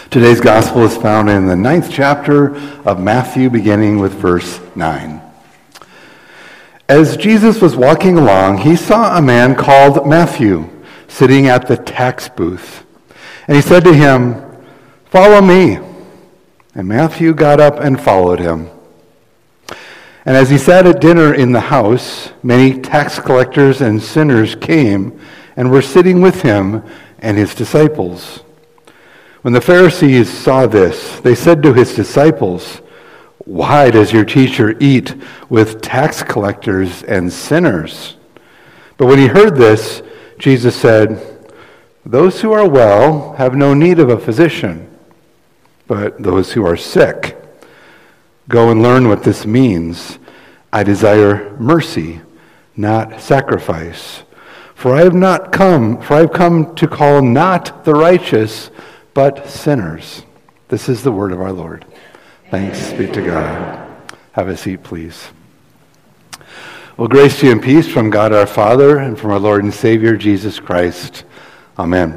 Today's gospel is found in the 9th chapter of Matthew, beginning with verse 9. As Jesus was walking along, he saw a man called Matthew sitting at the tax booth. And he said to him, "Follow me." And Matthew got up and followed him. And as he sat at dinner in the house, many tax collectors and sinners came and were sitting with him and his disciples. When the Pharisees saw this, they said to his disciples, "Why does your teacher eat with tax collectors and sinners?" But when he heard this, Jesus said, "Those who are well have no need of a physician, but those who are sick. Go and learn what this means. I desire mercy, not sacrifice. For I have come to call not the righteous, but sinners." This is the word of our Lord. Thanks be to God. Have a seat, please. Well, grace to you and peace from God our Father and from our Lord and Savior, Jesus Christ. Amen.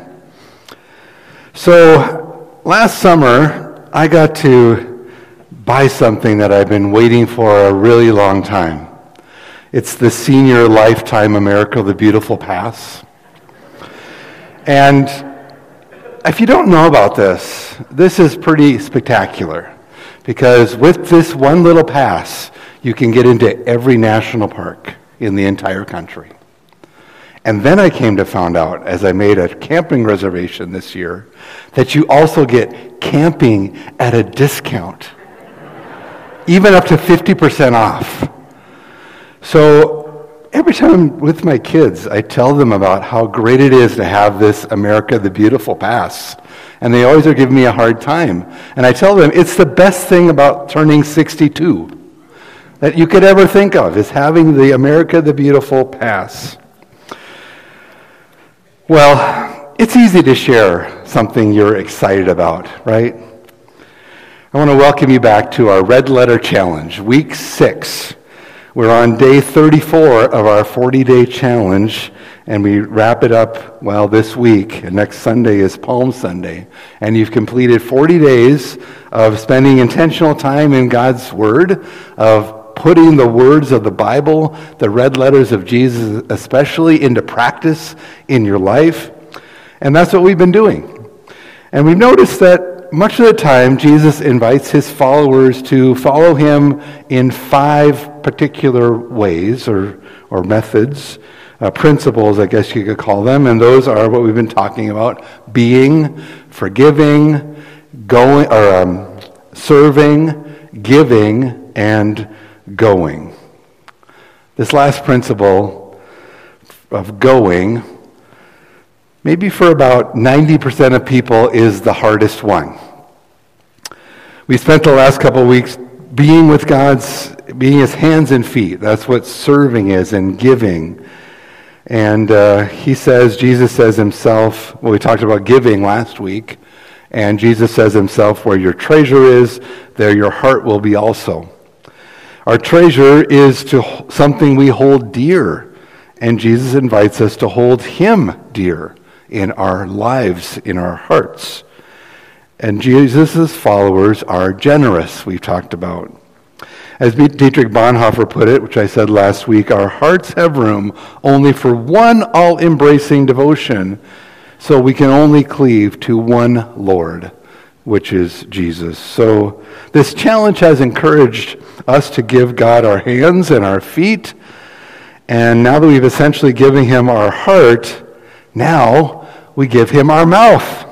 So, last summer, I got to buy something that I've been waiting for a really long time. It's the Senior Lifetime America the Beautiful Pass. And if you don't know about this, this is pretty spectacular. Because with this one little pass, you can get into every national park in the entire country. And then I came to find out, as I made a camping reservation this year, that you also get camping at a discount. Even up to 50% off. So every time I'm with my kids, I tell them about how great it is to have this America the Beautiful Pass. And they always are giving me a hard time. And I tell them it's the best thing about turning 62 that you could ever think of, is having the America the Beautiful Pass. Well, it's easy to share something you're excited about, right? I want to welcome you back to our Red Letter Challenge, week 6. We're on day 34 of our 40-day challenge, and we wrap it up, this week. And next Sunday is Palm Sunday. And you've completed 40 days of spending intentional time in God's Word, of putting the words of the Bible, the red letters of Jesus especially, into practice in your life. And that's what we've been doing. And we've noticed that much of the time, Jesus invites his followers to follow him in 5 particular ways or methods, principles, I guess you could call them, and those are what we've been talking about: being, forgiving, serving, giving, and going. This last principle of going, maybe for about 90% of people, is the hardest one. We spent the last couple of weeks being with being his hands and feet. That's what serving is, and giving. And Jesus says himself, we talked about giving last week, and Jesus says himself, where your treasure is, there your heart will be also. Our treasure is something we hold dear, and Jesus invites us to hold him dear in our lives, in our hearts. And Jesus' followers are generous, we've talked about. As Dietrich Bonhoeffer put it, which I said last week, our hearts have room only for one all-embracing devotion, so we can only cleave to one Lord, which is Jesus. So this challenge has encouraged us to give God our hands and our feet, and now that we've essentially given him our heart, now we give him our mouth.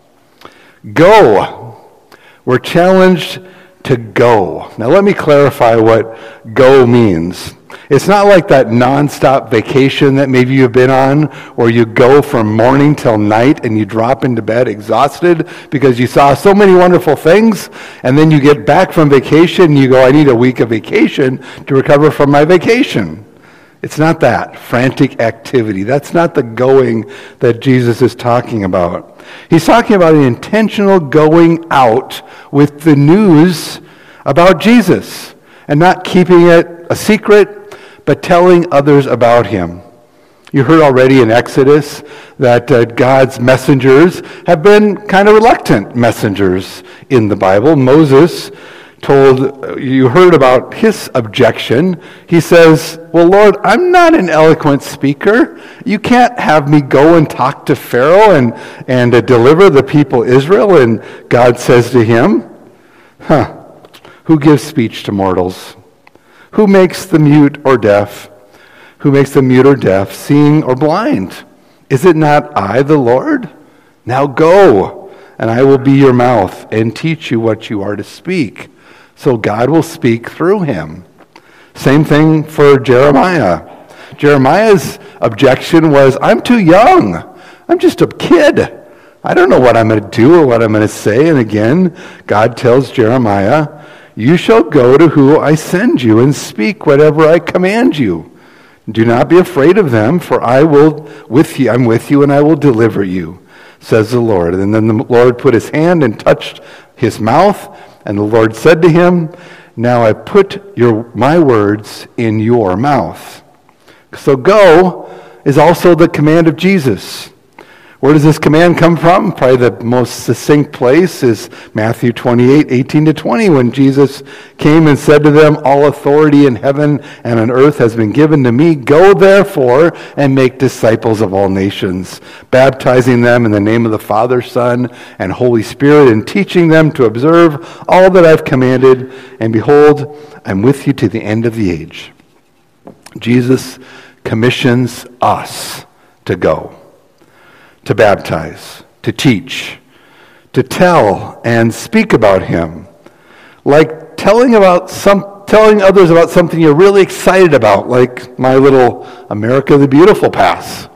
Go. We're challenged to go. Now let me clarify what go means. It's not like that nonstop vacation that maybe you've been on, where you go from morning till night and you drop into bed exhausted because you saw so many wonderful things, and then you get back from vacation and you go, I need a week of vacation to recover from my vacation. It's not that frantic activity. That's not the going that Jesus is talking about. He's talking about an intentional going out with the news about Jesus, and not keeping it a secret, but telling others about him. You heard already in Exodus that God's messengers have been kind of reluctant messengers in the Bible. Moses you heard about his objection. He says, well, Lord, I'm not an eloquent speaker. You can't have me go and talk to Pharaoh and deliver the people Israel. And God says to him, who gives speech to mortals? Who makes the mute or deaf? Who makes the mute or deaf, seeing or blind? Is it not I, the Lord? Now go, and I will be your mouth and teach you what you are to speak. So God will speak through him. Same thing for Jeremiah. Jeremiah's objection was, I'm too young. I'm just a kid. I don't know what I'm going to do or what I'm going to say. And again, God tells Jeremiah, you shall go to who I send you and speak whatever I command you. Do not be afraid of them, for I'm with you and I will deliver you, says the Lord. And then the Lord put his hand and touched his mouth, and the Lord said to him, now I put my words in your mouth. So go is also the command of Jesus. Where does this command come from? Probably the most succinct place is Matthew 28, 18 to 20, when Jesus came and said to them, all authority in heaven and on earth has been given to me. Go therefore and make disciples of all nations, baptizing them in the name of the Father, Son, and Holy Spirit, and teaching them to observe all that I've commanded. And behold, I'm with you to the end of the age. Jesus commissions us to go, to baptize, to teach, to tell and speak about him, like telling others about something you're really excited about, like my little America the Beautiful pass.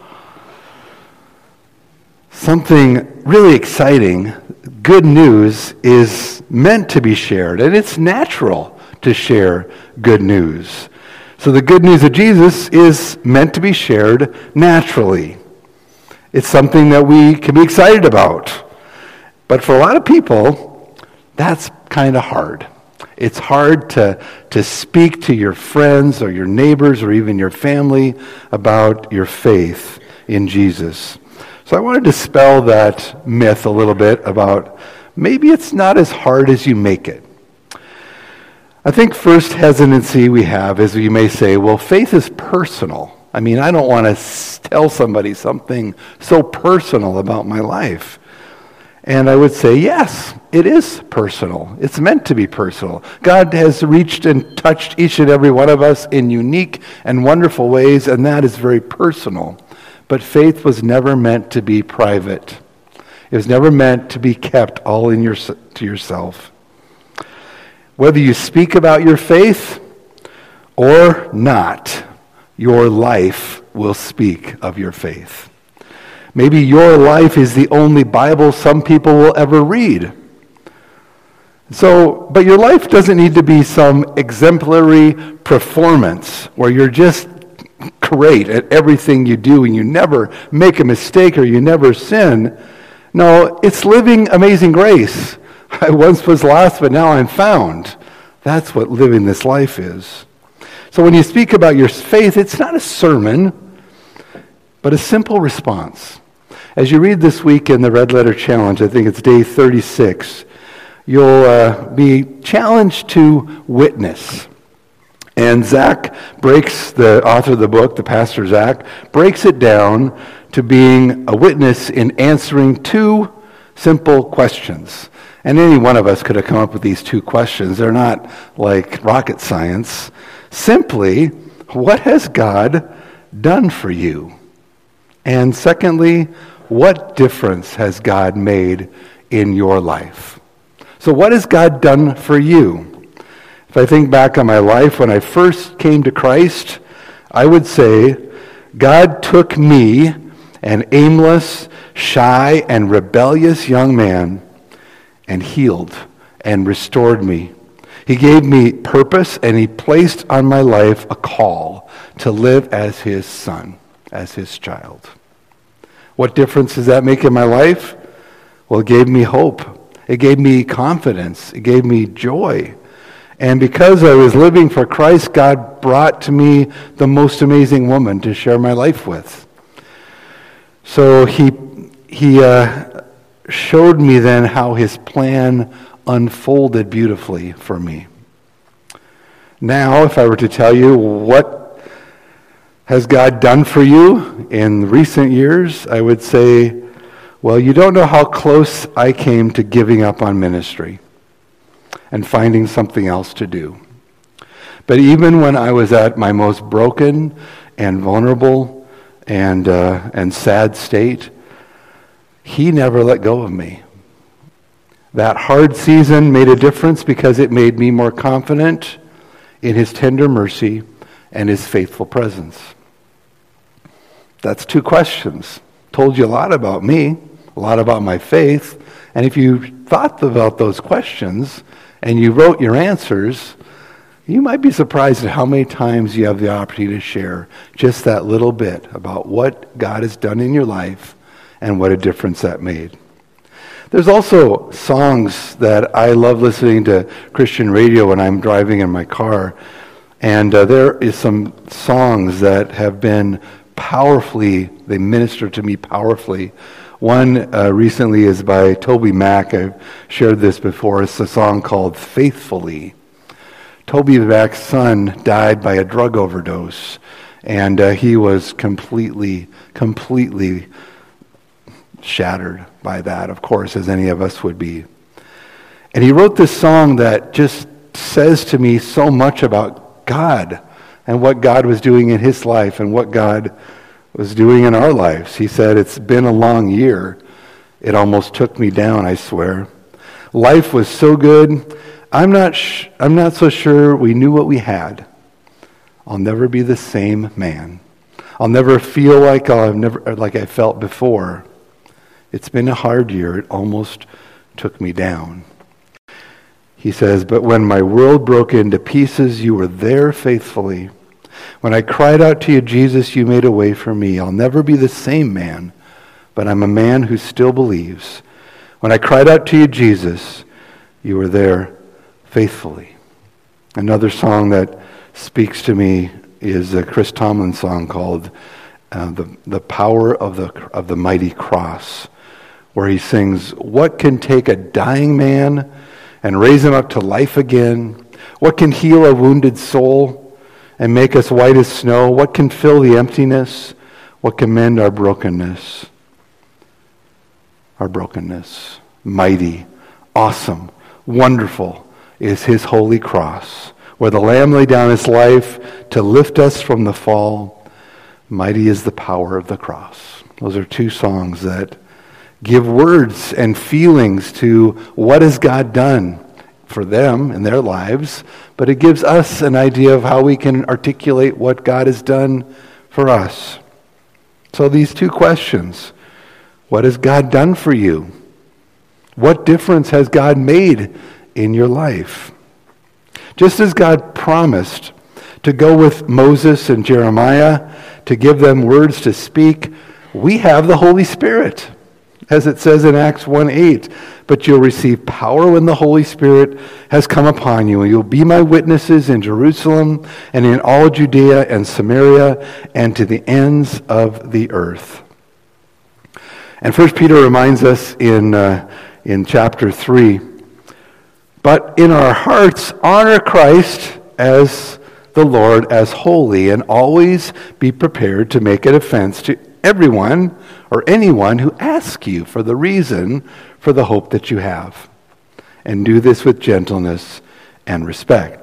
Something really exciting, good news, is meant to be shared, and it's natural to share good news. So the good news of Jesus is meant to be shared naturally. It's something that we can be excited about. But for a lot of people, that's kind of hard. It's hard to speak to your friends or your neighbors or even your family about your faith in Jesus. So I want to dispel that myth a little bit about maybe it's not as hard as you make it. I think first hesitancy we have is you may say, well, faith is personal. I mean, I don't want to tell somebody something so personal about my life. And I would say, yes, it is personal. It's meant to be personal. God has reached and touched each and every one of us in unique and wonderful ways, and that is very personal. But faith was never meant to be private. It was never meant to be kept all to yourself. Whether you speak about your faith or not, your life will speak of your faith. Maybe your life is the only Bible some people will ever read. But your life doesn't need to be some exemplary performance where you're just great at everything you do and you never make a mistake or you never sin. No, it's living amazing grace. I once was lost, but now I'm found. That's what living this life is. So when you speak about your faith, it's not a sermon, but a simple response. As you read this week in the Red Letter Challenge, I think it's day 36, you'll be challenged to witness. And Zach the author of the book, the pastor Zach, breaks it down to being a witness in answering two simple questions. And any one of us could have come up with these two questions. They're not like rocket science. Simply, what has God done for you? And secondly, what difference has God made in your life? So what has God done for you? If I think back on my life when I first came to Christ, I would say God took me, an aimless, shy, and rebellious young man, and healed and restored me. He gave me purpose, and he placed on my life a call to live as his son, as his child. What difference does that make in my life? Well, it gave me hope. It gave me confidence. It gave me joy. And because I was living for Christ, God brought to me the most amazing woman to share my life with. So he showed me then how his plan unfolded beautifully for me. Now, if I were to tell you what has God done for you in recent years, I would say, well, you don't know how close I came to giving up on ministry and finding something else to do. But even when I was at my most broken and vulnerable and sad state, he never let go of me. That hard season made a difference because it made me more confident in his tender mercy and his faithful presence. That's 2 questions. Told you a lot about me, a lot about my faith, and if you thought about those questions and you wrote your answers, you might be surprised at how many times you have the opportunity to share just that little bit about what God has done in your life and what a difference that made. There's also songs that I love listening to Christian radio when I'm driving in my car, and there is some songs that have been they minister to me powerfully. One recently is by Toby Mac. I've shared this before. It's a song called Faithfully. Toby Mac's son died by a drug overdose, and he was completely shattered by that, of course, as any of us would be. And he wrote this song that just says to me so much about God and what God was doing in his life and what God was doing in our lives. He said, "It's been a long year. It almost took me down, I swear. Life was so good. I'm not so sure we knew what we had. I'll never be the same man. I'll never feel like I felt before. It's been a hard year. It almost took me down." He says, "But when my world broke into pieces, you were there faithfully. When I cried out to you, Jesus, you made a way for me. I'll never be the same man, but I'm a man who still believes. When I cried out to you, Jesus, you were there faithfully." Another song that speaks to me is a Chris Tomlin song called "The Power of the Mighty Cross," where he sings, "What can take a dying man and raise him up to life again? What can heal a wounded soul and make us white as snow? What can fill the emptiness? What can mend our brokenness?" Our brokenness. Mighty, awesome, wonderful is his holy cross, where the Lamb laid down his life to lift us from the fall. Mighty is the power of the cross. Those are 2 songs that give words and feelings to what has God done for them in their lives, but it gives us an idea of how we can articulate what God has done for us. So these 2 questions: what has God done for you? What difference has God made in your life? Just as God promised to go with Moses and Jeremiah to give them words to speak, we have the Holy Spirit. As it says in Acts 1:8, "But you'll receive power when the Holy Spirit has come upon you, and you'll be my witnesses in Jerusalem and in all Judea and Samaria and to the ends of the earth." And 1 Peter reminds us in chapter 3, "But in our hearts honor Christ as the Lord as holy, and always be prepared to make a defense to everyone or anyone who asks you for the reason for the hope that you have. And do this with gentleness and respect."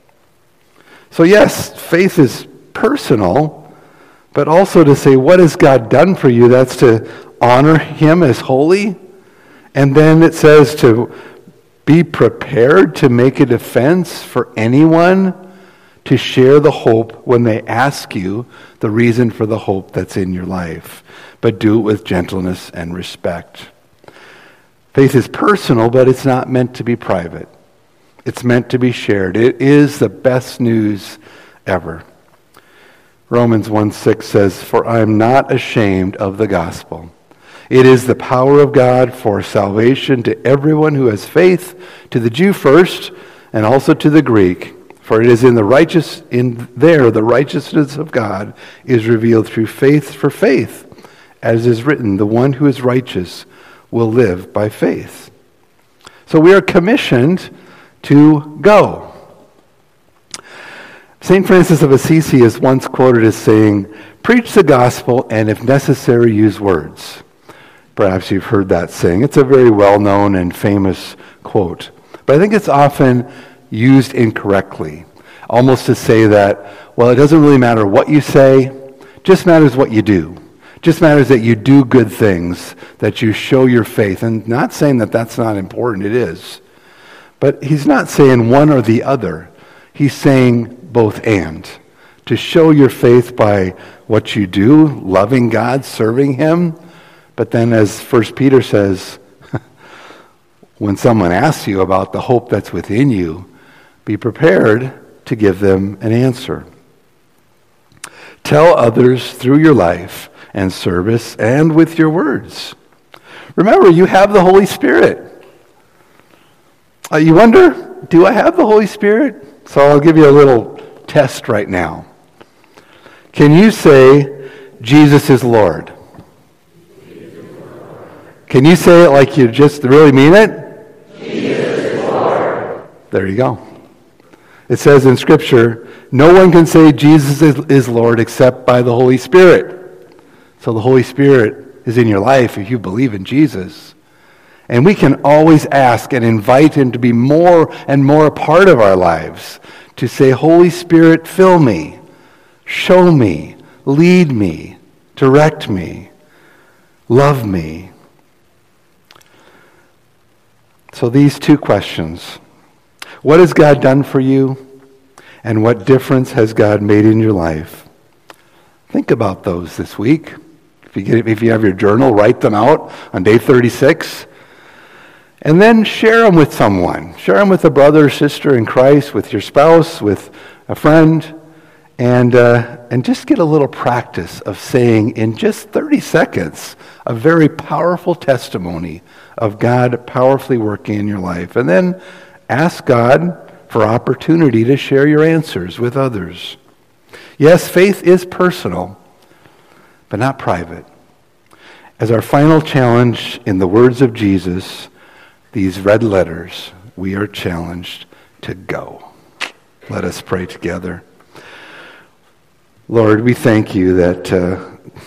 So yes, faith is personal, but also to say, what has God done for you? That's to honor him as holy. And then it says to be prepared to make a defense for anyone, to share the hope when they ask you the reason for the hope that's in your life. But do it with gentleness and respect. Faith is personal, but it's not meant to be private. It's meant to be shared. It is the best news ever. Romans 1:6 says, "For I am not ashamed of the gospel. It is the power of God for salvation to everyone who has faith, to the Jew first, and also to the Greek, for it is in the righteousness of God is revealed through faith for faith, as is written, the one who is righteous will live by faith. So we are commissioned to go. St. Francis of Assisi is once quoted as saying, "Preach the gospel and if necessary use words." Perhaps you've heard that saying. It's a very well-known and famous quote. But I think it's often used incorrectly, almost to say that, well, it doesn't really matter what you say, just matters what you do. Just matters that you do good things, that you show your faith. And not saying that that's not important, it is. But he's not saying one or the other. He's saying both and. To show your faith by what you do, loving God, serving him. But then as 1 Peter says, when someone asks you about the hope that's within you, be prepared to give them an answer. Tell others through your life and service and with your words. Remember, you have the Holy Spirit. You wonder, do I have the Holy Spirit? So I'll give you a little test right now. Can you say, Jesus is Lord? Can you say it like you just really mean it? Jesus is Lord. There you go. It says in Scripture, no one can say Jesus is Lord except by the Holy Spirit. So the Holy Spirit is in your life if you believe in Jesus. And we can always ask and invite him to be more and more a part of our lives. To say, Holy Spirit, fill me, show me, lead me, direct me, love me. So these two questions. What has God done for you? And what difference has God made in your life? Think about those this week. If you have your journal, write them out on day 36. And then share them with someone. Share them with a brother or sister in Christ, with your spouse, with a friend. And just get a little practice of saying in just 30 seconds a very powerful testimony of God powerfully working in your life. And then ask God for opportunity to share your answers with others. Yes, faith is personal, but not private. As our final challenge in the words of Jesus, these red letters, we are challenged to go. Let us pray together. Lord, we thank you that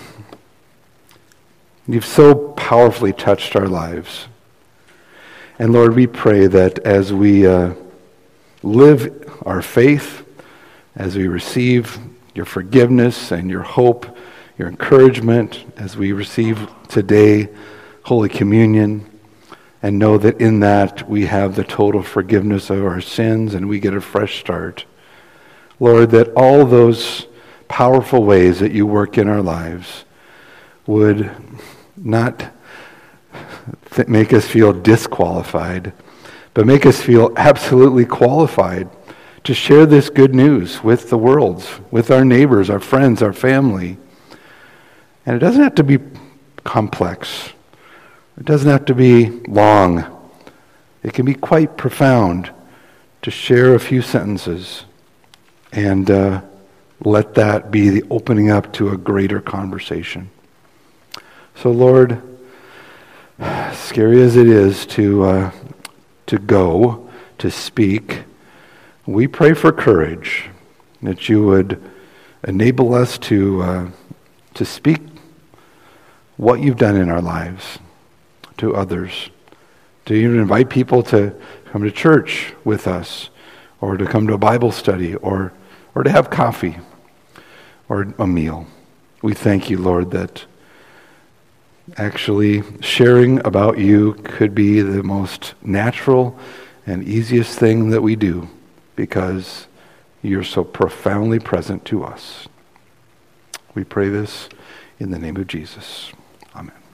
you've so powerfully touched our lives. And Lord, we pray that as we live our faith, as we receive your forgiveness and your hope, your encouragement, as we receive today Holy Communion, and know that in that we have the total forgiveness of our sins and we get a fresh start. Lord, that all those powerful ways that you work in our lives would not make us feel disqualified, but make us feel absolutely qualified to share this good news with the world, with our neighbors, our friends, our family. And it doesn't have to be complex. It doesn't have to be long. It can be quite profound to share a few sentences and let that be the opening up to a greater conversation. So Lord, scary as it is to go, to speak, we pray for courage, that you would enable us to speak what you've done in our lives to others, to even invite people to come to church with us, or to come to a Bible study, or to have coffee, or a meal. We thank you, Lord, that actually sharing about you could be the most natural and easiest thing that we do, because you're so profoundly present to us. We pray this in the name of Jesus. Amen.